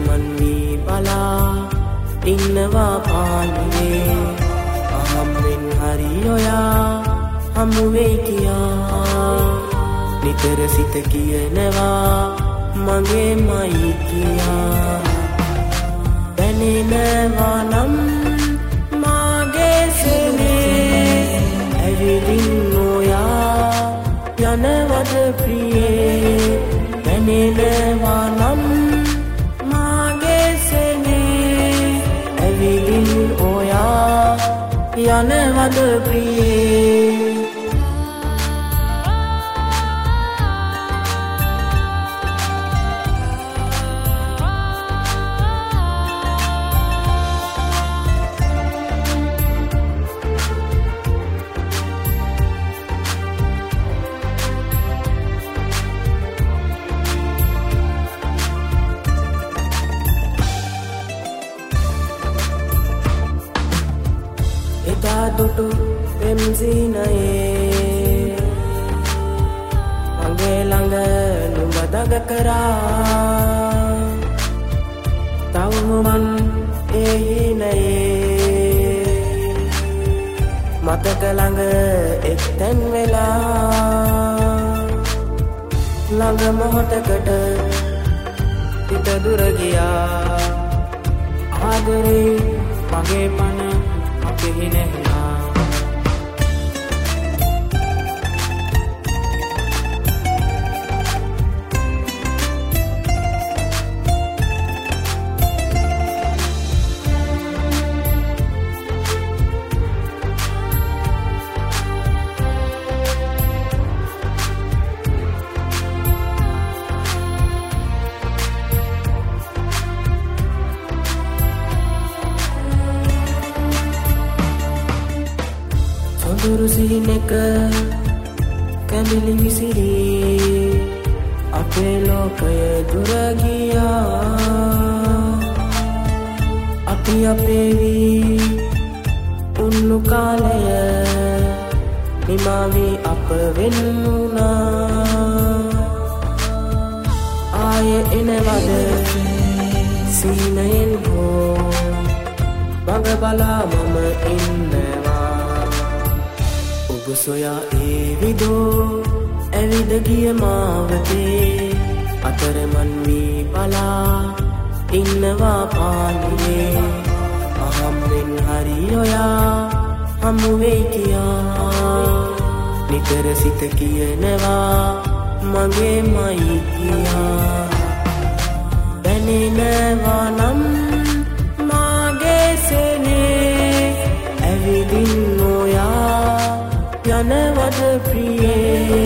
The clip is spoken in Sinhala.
අතරමන් වී බලා ඉන්නවා පාළුවේ අහම්බෙන් හරි ඔයා හමු වෙයි කියා නිතර සිත කියනවා මගේ මයි කියා දැනෙනවා නම් මාගේ සෙනේ ඇවිදින් ඔයා යනවද ප්‍රියේ දැනෙනවා නම් මාගේ සෙනේ ඇවිදින් ඔයා යනවද ප්‍රියේ දුටු පෙම්සිනයේ මගේ ළඟ නුඹ දඟ කරා තවමන් ඒ හිනයේ මතක ළඟ එක්තැන් වෙලා ළඟ මොහොතකට පිට දුර ගියා ආදරේ මගේ පන අපේ නැහලා සොඳුරු සිහිනක කැඳිලි විසිරී අපේ ලෝකය දුර ගියා අපි අපේ වී උන්නු කාලය නිමාවී අප වෙන් වුණා ආයේ එනවද සීනයෙන් හෝ මග බලා මම ඉන්නවා ඔබ සොයා ඒ විදෝ ඇවිද ගිය මාවතේ අතරමන් වී බලා ඉන්නවා පාළුවේ අහම්බෙන් හරි ඔයා හමු වෙයි කියා නිතර සිත කියනවා මගේ මයි කියා දැනෙනවා නම් මාගේ සෙනේ ඇවිදින් ඔයා යනවද ප්‍රියේ